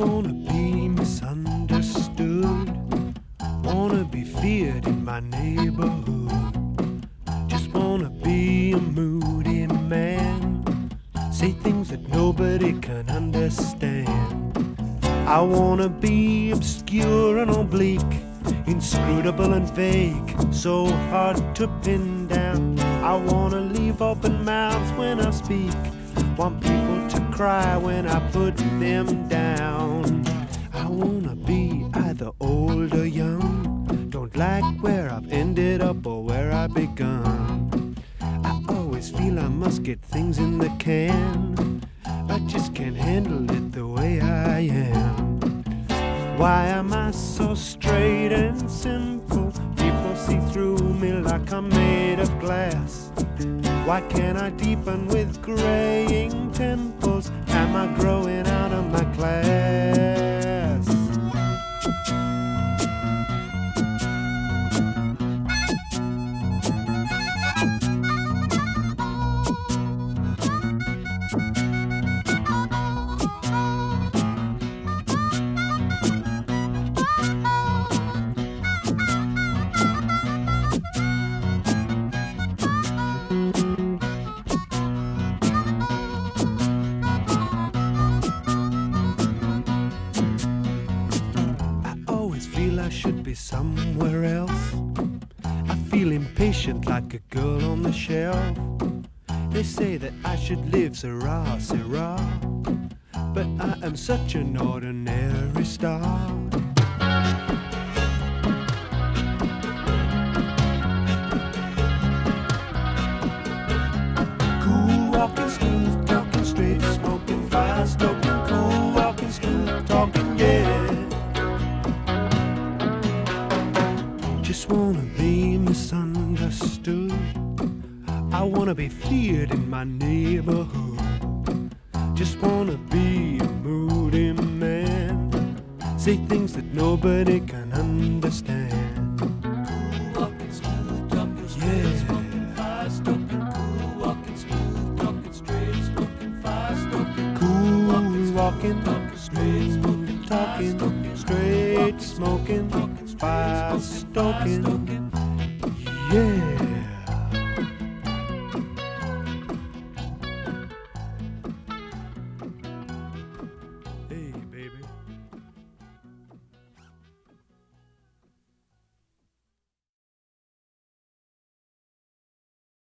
wanna be misunderstood, wanna be feared in my neighborhood. Just wanna be a moody man, say things that nobody can understand. I wanna be obscure and oblique, inscrutable and vague, so hard to pin down. I wanna leave open mouths when I speak, want people to cry when I put them down. I wanna be either old or young, don't like where I've ended up or where I begun. I always feel I must get things in the can, I just can't handle it the way I am. Why am I so straight and simple? People see through me like I'm made of glass. Why can't I deepen with graying temples? Am I growing out of my class? I should be somewhere else. I feel impatient like a girl on the shelf. They say that I should live Syrah, Syrah, but I am such an ordinary star. Cool walking, smooth talking, straight smoking, fire stoking. Cool walking, smooth talking, yeah. Just wanna be misunderstood, I wanna be feared in my neighborhood. Just wanna be a moody man, say things that nobody can understand. Cool walking, smooth talking, straight smoking, fire stoking. Cool walking, smooth talking, straight smoking, fire stoking. Cool walking, smooth talking, straight smoking, fire stoking, yeah.